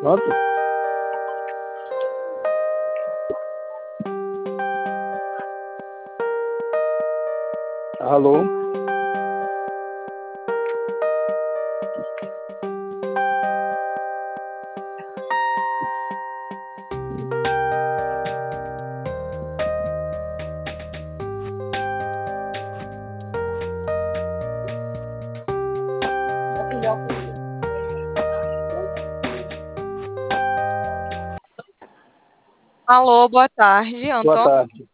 Pronto? Alô? Alô, boa tarde, Boa Antônio. tarde.